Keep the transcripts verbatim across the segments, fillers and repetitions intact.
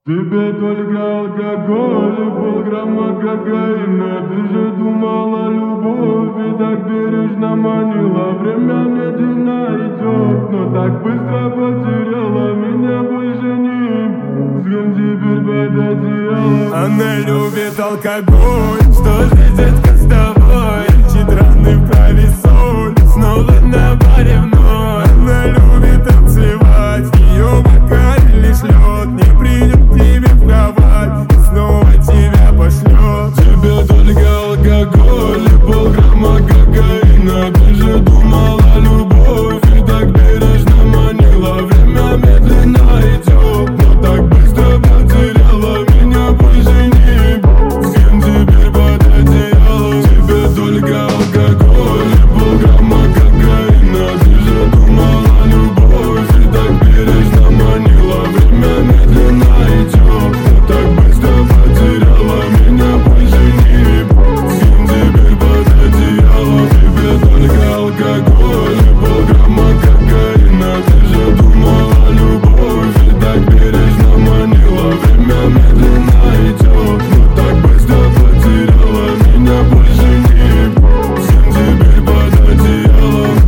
Тебе только алкоголь и полграмма кокаина. Ты же думала, любовь и так бережно манила. Время медленно идет, но так быстро потеряла. Меня больше не, с кем теперь под одеялом. Она любит алкоголь, что же, детка, с тобой? Лечит раны в крови соль, снова на баре вновь. Она любит танцевать, ее бокаль лишь лед. Не придет к тебе в кровать и снова тебя пошлет. Тебе только алкоголь и полграмма кокаина. Ты же думала, любовь и так бережно манила. Время медленно идет, но так быстро потеряла. Меня больше не, с кем теперь под одеялом. Тебе только алкоголь и полграмма кокаина. Ты же думала, любовь и так бережно манила. Время медленно идет, но так быстро потеряла. Меня больше не, с кем теперь под одеялом. Тебе только алкоголь и полграмма кокаина. Ты же думала, любовь и так бережно манила. Время медленно идет, но так быстро потеряла. Меня больше не, с кем теперь под одеялом.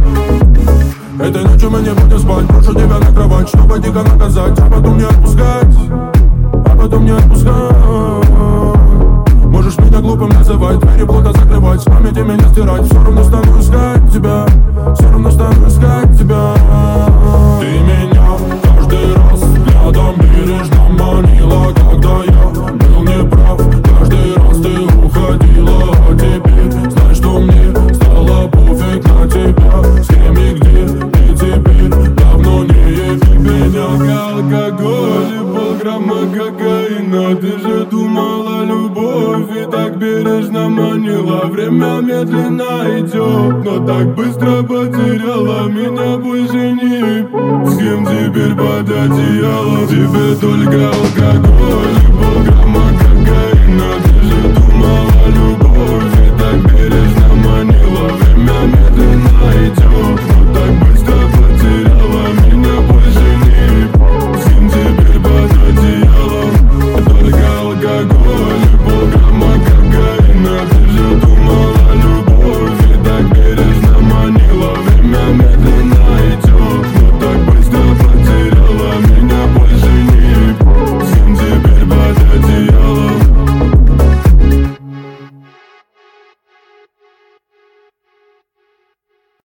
Этой ночью мы не будем спать, брошу тебя на кровать, чтобы дико наказать, а потом не отпускать, а потом не отпускать. Можешь меня глупым называть, двери плохо закрывать, с памяти меня стирать. Все равно стану искать тебя, все равно стану искать тебя. Ты меня каждый раз взглядом бережно манила. Когда я был неправ, каждый раз ты уходила. А теперь знаешь, что мне стало пофиг на тебя. С кем и где ты теперь, давно не еби меня. Алкоголь и полграмма кокаина. Ты же думала, любовь и так бережно манила. Время медленно идет, но так быстро потеряла. Меня больше не, с кем теперь под одеялом. Тебе только алкоголь и полграмма